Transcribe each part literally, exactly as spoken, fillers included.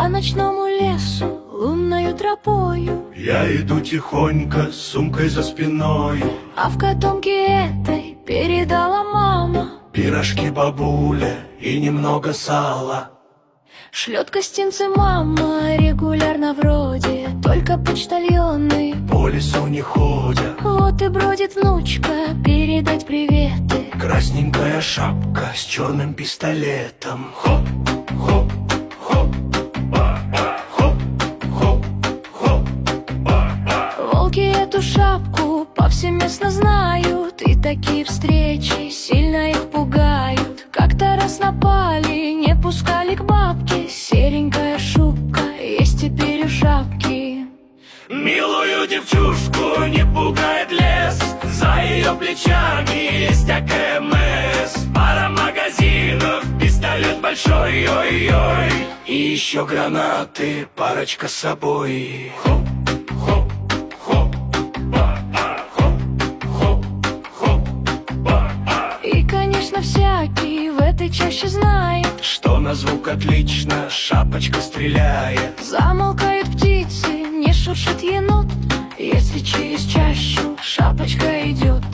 По ночному лесу, лунною тропою Я иду тихонько с сумкой за спиной. А в котомке этой передала мама Пирожки бабуля и немного сала. Шлет гостинцы мама регулярно вроде, только почтальоны По лесу не ходят. вот и бродит внучка передать приветы. Красненькая шапка с черным пистолетом. Хоп, хоп, хоп, ба-ба, хоп, хоп, хоп, ба-ба. Волки эту шапку повсеместно знают, и такие встречи сильно их пугают. Как-то раз напали, не пускали к бабке. Серенькая шубка есть теперь у шапки. Милую девчушку не пугает лес. За ее плечами есть АКМС. Пара магазинов, пистолет большой, ой-ой. И еще гранаты, парочка с собой. Хоп, хоп, хоп, ба-а, хоп, хоп, хоп, ба-а. И, конечно, всякий в этой чаще знает, Что на звук отлично шапочка стреляет. замолкают птицы, не шуршит енот, если через чащу шапочка идет.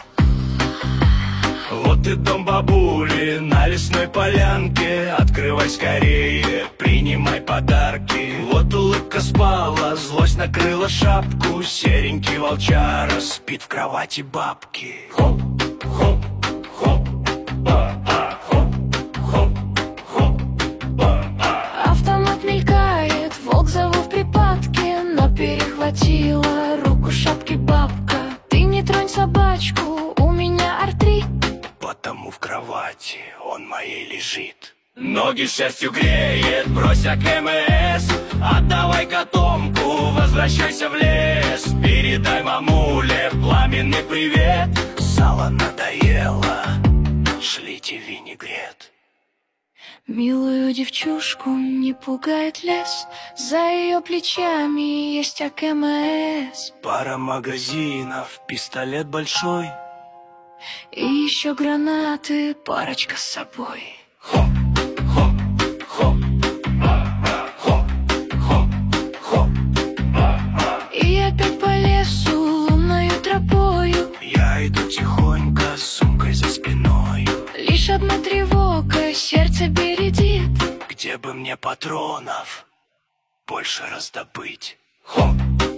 Вот и дом бабули на лесной полянке. Открывай скорее, принимай подарки. Вот улыбка спала, злость накрыла шапку. Серенький волчара спит в кровати бабки. Хоп, хоп, хоп, ба-а, хоп, хоп, хоп, ба-а. Автомат мелькает, волк зову в припадке, но перехватила руку шапки бабка. Ты не тронь собачку, у меня артрит. Потому в кровати он моей лежит. Ноги шерстью греет, брось АКМС. Отдавай котомку, возвращайся в лес. Передай мамуле пламенный привет. Сало надоело, шлите винегрет. Милую девчушку не пугает лес, за ее плечами есть АКМС. Пара магазинов, пистолет большой. И еще гранаты, парочка с собой. Хоп, хоп, хоп, ба-ба, хоп, хоп, хоп, ба-ба. И опять по лесу, лунною тропою Я иду тихонько с сумкой за спиной. лишь одна тревога, сердце бередит. Где бы мне патронов больше раздобыть? Хоп,